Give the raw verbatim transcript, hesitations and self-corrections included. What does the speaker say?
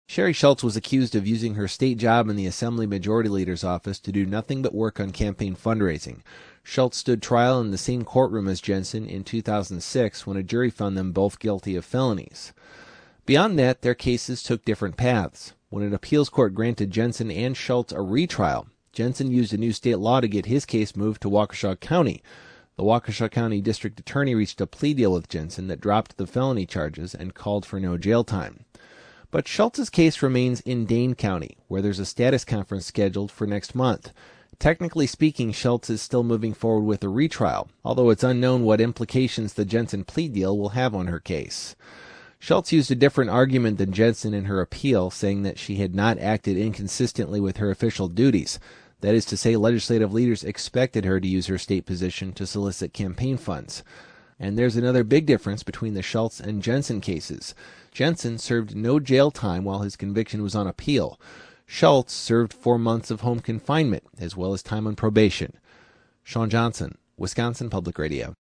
Sherry Schultz was accused of using her state job in the Assembly Majority Leader's office to do nothing but work on campaign fundraising. Schultz stood trial in the same courtroom as Jensen in two thousand six when a jury found them both guilty of felonies. Beyond that, their cases took different paths. When an appeals court granted Jensen and Schultz a retrial, Jensen used a new state law to get his case moved to Waukesha County. The Waukesha County District Attorney reached a plea deal with Jensen that dropped the felony charges and called for no jail time. But Schultz's case remains in Dane County, where there's a status conference scheduled for next month. Technically speaking, Schultz is still moving forward with a retrial, although it's unknown what implications the Jensen plea deal will have on her case. Schultz used a different argument than Jensen in her appeal, saying that she had not acted inconsistently with her official duties. That is to say, legislative leaders expected her to use her state position to solicit campaign funds. And there's another big difference between the Schultz and Jensen cases. Jensen served no jail time while his conviction was on appeal. Schultz served four months of home confinement, as well as time on probation. Sean Johnson, Wisconsin Public Radio.